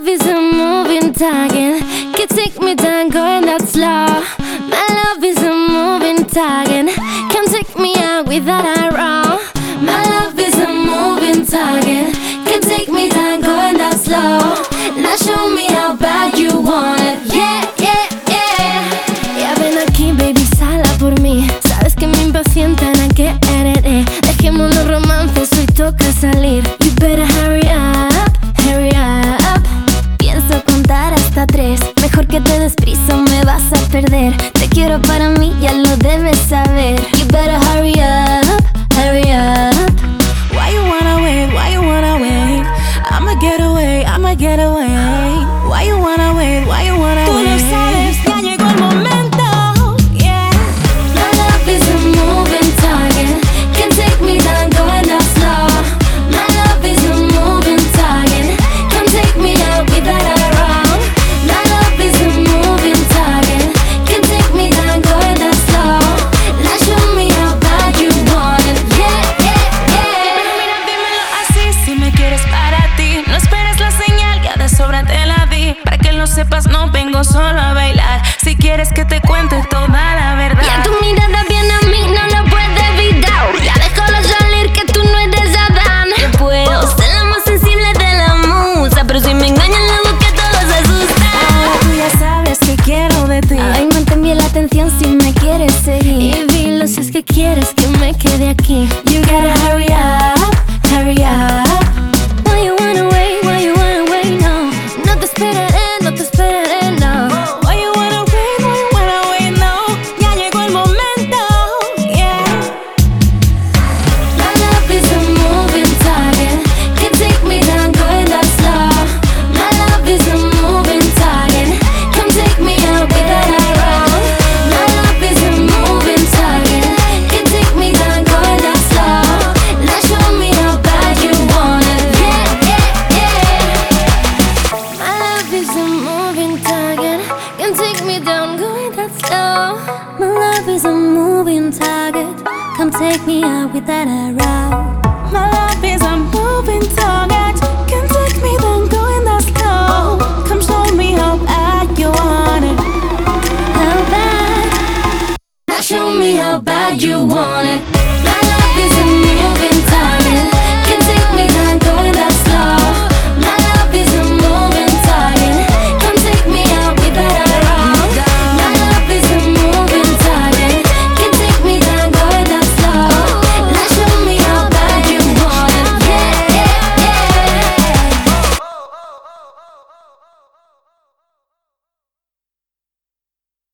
love is a moving target. Can take me down going that slow. My love is a moving target. Can take me out without a row. My love is a moving target. Can take me down going that slow. Now show me how bad you want it. Yeah, yeah, yeah. Ya ven aquí, baby, sala por mí. Sabes que me impacientan a que heredé. Dejemos los romances, hoy toca salir. You better hurry up, hurry up. Pienso contar hasta 3. Mejor que te des prisa o me vas a perder. Te quiero para mí, ya lo debes saber. You better hurry up, hurry up. Why you wanna wait, why you wanna wait? I'ma get away, I'ma get away. Why you wanna wait, why you wanna wait? Tú lo sabes, ya llegó el momento, yeah. My love is a moving target. Can take me down going that slow. My love is a moving target. Can take me out without a row. My love is a moving target. Can take me down going that slow. Now show me how bad you want it. Yeah, yeah, yeah. Mira, dímelo así, si me quieres para ti. No esperes la señal, ya de sobra te la di. Para que lo sepas, no vengo solo a bailar. Si quieres que te cuente toda la verdad. Ya tu mirada viene a mí, no lo puedes evitar. Ya déjalo salir que tú no eres Adán. Yo puedo ser la más sensible de la musa, pero si me engañan luego que todos se asustan. tú ya sabes que quiero de ti. Ay, mantén bien la atención si me quieres seguir. Y dilo si es que quieres que me quede aquí. You gotta hurry up, hurry up. Why you wanna wait, why you wanna wait, no. No te esperaré, no te esperaré, no. Why you wanna wait, no. Ya llegó el momento, yeah. My love is a moving target. Can take me down going that slow. My love is a moving target. Come take me out without a row. My love is a moving target. Can take me down going that slow. Now show me how bad you want it. Yeah, yeah, yeah. My love is a moving target. Can take me down going that slow. My love is a moving target. Come take me out without a row. My love is a moving target. Can take me down going that slow. Come show me how bad you want it. How bad? Now show me how bad you want it.